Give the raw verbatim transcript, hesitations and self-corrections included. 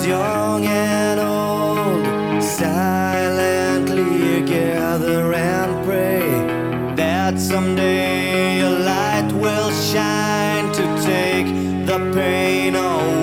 Young and old, silently gather and pray that someday a light will shine to take the pain away.